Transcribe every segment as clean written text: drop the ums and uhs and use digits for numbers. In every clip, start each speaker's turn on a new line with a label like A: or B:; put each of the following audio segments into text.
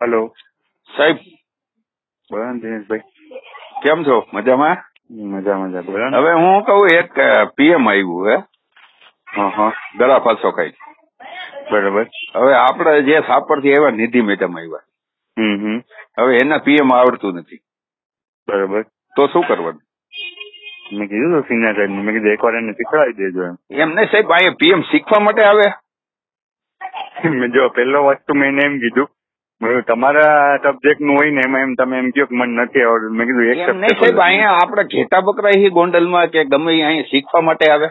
A: Hello
B: સાહેબ.
A: બોલો ને દિનેશભાઈ.
B: કેમ છો? મજામાં?
A: મજા મજા. બોલો ને.
B: હવે હું કહું, એક પીએમ આવ્યું હે.
A: હા
B: દરા પાછો કઈ.
A: બરાબર.
B: હવે આપણે જે સાપરથી આવ્યા નિધિ મેડમ આવ્યા. હવે એના પીએમ આવડતું નથી.
A: બરાબર.
B: તો શું કરવાનું?
A: મેં કીધું તો સિન્हा સાહેબ મેં કીધું એકવાર એને શીખવાડી દેજો એમ.
B: નહીં સાહેબ, અહીંયા પીએમ શીખવા માટે આવે.
A: મેં જો પહેલો વસ્તુ મેં એને એમ કીધું તમારા સબ્જેક્ટ નું હોય ને એમાં એમ તમે એમ કહો કે મને નથી આવડતું. મેં કીધું
B: એમ નહીં સાહેબ, અહીંયા આપણે ઘેટા બકરા એ ગોંડલમાં કે ગમે અહીંયા શીખવા માટે આવે.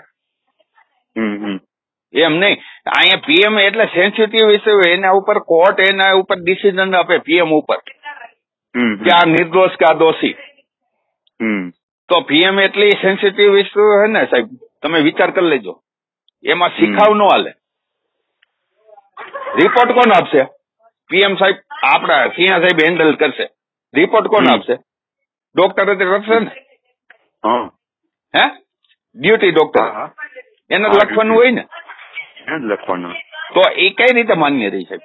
B: એમ નહીં, અહીંયા પીએમ એટલે સેન્સિટિવ ઇસ્યુ, એના ઉપર કોર્ટ એના ઉપર ડિસિઝન આપે પીએમ ઉપર કે આ નિર્દોષ કે આ દોષી. તો પીએમ એટલી સેન્સિટિવ ઇસ્યુ હે ને સાહેબ, તમે વિચાર કરી લેજો. એમાં શીખાવ ન હાલે. રિપોર્ટ કોણ આપશે? પીએમ સાહેબ, આપણા સિંહ સાહેબ હેન્ડલ કરશે. રિપોર્ટ કોણ આપશે? ડોક્ટર કરશે ને. હે, ડ્યુટી ડોક્ટર એને લખવાનું હોય ને.
A: લખવાનું
B: તો એ કઈ રીતે માન્ય રહી સાહેબ?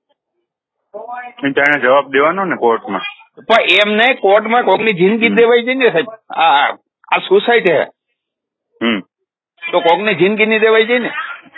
A: એને જવાબ દેવાનો ને કોર્ટમાં.
B: પણ એમ નહીં, કોર્ટમાં કોકની જિંદગી દેવાઈ જાય ને સાહેબ. આ સુસાઇડ હે તો કોકની જિંદગી ની દેવાઈ જાય ને.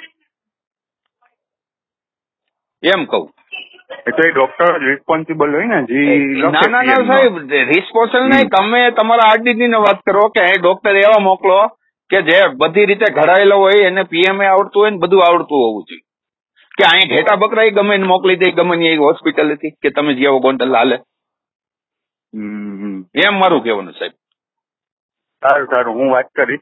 B: એમ કહું
A: તો એ ડોક્ટર રિસ્પોન્સિબલ હોય ને.
B: ના સાહેબ, રિસ્પોન્સિબલ નહીં. તમે તમારા આરડીડી ને વાત કરો કે ડોક્ટર એવા મોકલો કે જે બધી રીતે ઘડાયેલો હોય, એને પીએમએ આવડતું હોય ને બધું આવડતું હોવું જોઈએ. કે અહીંયા ઘેટા બકરા ગમે એને મોકલી દે, ગમે ની હોસ્પિટલ હતી કે તમે જેવો ગોંડલ હાલે. એમ મારું કહેવાનું સાહેબ.
A: સારું હું વાત કરીશ.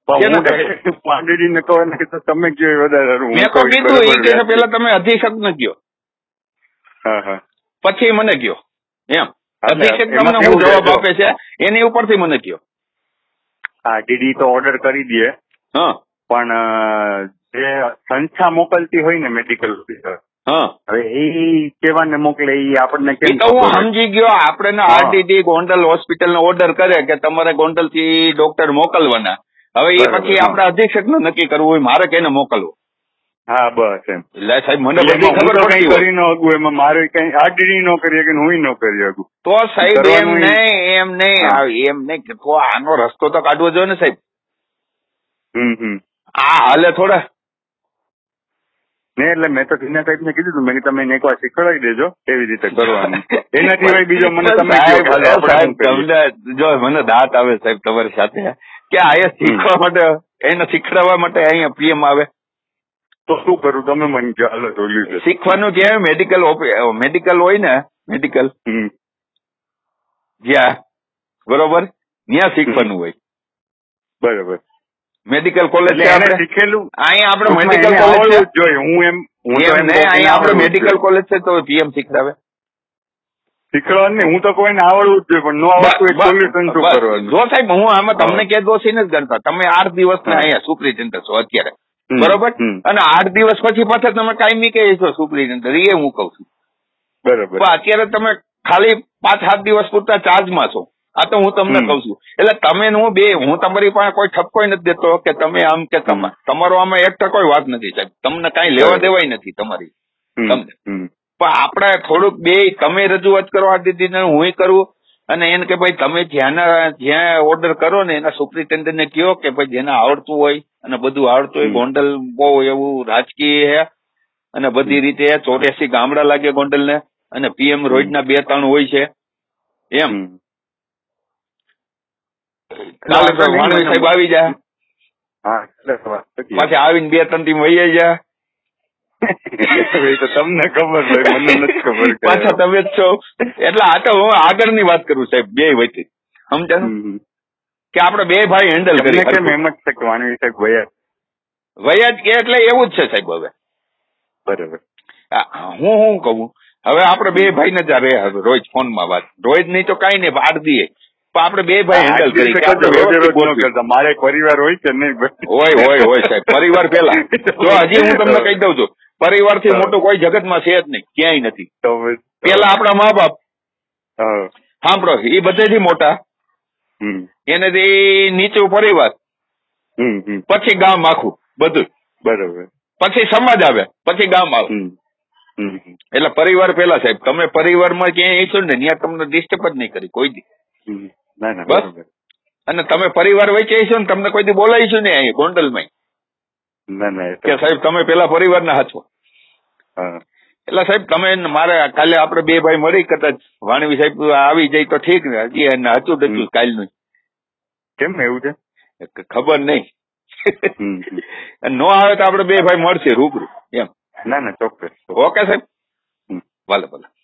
A: તમે કીધું
B: પેલા તમે અધિક્ષક ને કયો, પછી મને કયો. એમ અધિક્ષક તમને હું જવાબ આપે છે એની ઉપરથી મને કયો.
A: હા, ડીડી તો ઓર્ડર કરી દે. પણ જે સંસ્થા મોકલતી હોય ને મેડિકલ ઓફિસર, હવે એ કેવાને મોકલે એ આપણને કેમ?
B: તો હું સમજી ગયો. આપણે આરડીડી ગોંડલ હોસ્પિટલ નો ઓર્ડર કરે કે તમારે ગોંડલ થી ડોક્ટર મોકલવાના. હવે એ પછી આપડે અધિક્ષક નું નક્કી કરવું હોય મારે કેને મોકલવું.
A: હા બસ એમ.
B: એટલે સાહેબ મને બધી ખબર પડી
A: કરી ન હગું એમાં મારે કઈ આરડીડી નો કરીએ કે હું ન કરી હગું.
B: તો સાહેબ એમ નહીં તો આનો રસ્તો તો કાઢવો જોઈએ ને સાહેબ. આ હાલે થોડા
A: ને. એટલે મેં તો સિન્हा સાહેબ ને કીધું મેં તમે એને એકવાર શીખવાડી દેજો કેવી રીતે કરવાનું. એના સિવાય બીજો મને તમે
B: જો મને દાંત આવે સાહેબ તમારી સાથે કે અહીંયા શીખવા માટે, એને શીખડાવવા માટે અહીંયા પીએમ આવે
A: તો શું કરું? તમે મને કહો. હાલો જોયું
B: શીખવાનું છે. મેડિકલ હોય ને, મેડિકલ જ્યાં બરોબર ત્યાં શીખવાનું હોય.
A: બરોબર.
B: મેડિકલ કોલેજ
A: શીખેલું
B: અહીંયા આપણે મેડિકલ કોલેજ
A: જોઈએ.
B: અહીંયા આપણે મેડિકલ કોલેજ છે તો પીએમ શીખડાવે.
A: શીખવાનું નહીં, હું તો કોઈને આવડવું જ જોઈએ પણ ન આવડતું સોલ્યુશન શું કરવાનું?
B: જો સાહેબ હું આમાં તમને કે દોષી નથી ગણતા. તમે 8 દિવસ ના અહીંયા સુપ્રિન્ટેન્ડન્ટ છો અત્યારે, બરોબર, અને 8 દિવસ પછી પાછા તમે કાયમી કે છો સુપ્રિન્ટેન્ડન્ટ, એ હું કઉ છું.
A: બરોબર.
B: અત્યારે તમે ખાલી 5-7 દિવસ પૂરતા ચાર્જમાં છો. આ તો હું તમને કઉ છું. એટલે તમે હું તમારી પાસે કોઈ ઠપકો નથી દેતો કે તમે આમ કે તમારો આમાં 1% વાત નથી સાહેબ. તમને કઈ લેવા દેવાય નથી તમારી. તમને પણ આપણે થોડુંક તમે રજૂઆત કરો આ દીદીને, હું કરું, અને એને કે ભાઈ તમે જ્યાં ઓર્ડર કરો ને એના સુપ્રિન્ટેન્ડન્ટ ને કહો કે ભાઈ જેને આવડતું હોય અને બધું આવડતું હોય. ગોંડલ બહુ એવું રાજકીય છે અને બધી રીતે 84 ગામડા લાગે ગોંડલ ને, અને પીએમ રોજના 2-3 હોય છે. એમ કાલે તો વાણવી સાહેબ આવી જાય, પાછા આવીને 2-3 ટીમ વહી જાય.
A: તમને ખબર હોય, મને નથી ખબર.
B: પાછા તમે જ છો. એટલે આ તો હું આગળની વાત કરું સાહેબ, બે વચ્ચે સમજાયું કે આપણે 2 ભાઈ હેન્ડલ કરી.
A: કેમ એમ જ છે કે વાણવી સાહેબ
B: વયા જ કે એટલે એવું જ છે સાહેબ. હવે
A: બરાબર.
B: હું કહું, હવે આપણે 2 ભાઈ ને જ રોજ ફોનમાં વાત, રોજ નહીં તો કઈ નહીં 8 દીએ, પણ આપણે 2 ભાઈ હેન્ડલ કરી.
A: મારે પરિવાર હોય કે નહીં?
B: હોય સાહેબ, પરિવાર પેલા. તો હજી હું તમને કહી દઉં છું, પરિવાર થી મોટું કોઈ જગતમાં છે જ નહીં, ક્યાંય નથી. પેલા આપણા મા બાપ સાંભળો, એ બધેથી મોટા, એનાથી નીચું પરિવાર, પછી ગામ આખું બધું,
A: બરોબર,
B: પછી સમાજ આવે, પછી ગામ આવે. એટલે પરિવાર પેલા સાહેબ, તમે પરિવારમાં ક્યાંય હશો ને ત્યાં તમને ડિસ્ટર્બ જ નહીં કરી કોઈ દી. બસ. અને તમે પરિવાર વચ્ચે હશો ને તમને કોઈ દી બોલાવીશું ને અહીં ગોંડલમાં કે સાહેબ તમે પેલા પરિવારના હાથો. એટલે સાહેબ તમે મારે કાલે આપડે બે ભાઈ મળી કદાચ વાણવી સાહેબ આવી જાય તો ઠીક ને, હજી હતું ડચું કાલનું.
A: કેમ એવું છે
B: ખબર નહીં. નો આવે તો આપડે બે ભાઈ મળશે રૂબરૂ એમ.
A: ના ચોક્કસ.
B: ઓકે સાહેબ, ભલે ભલે.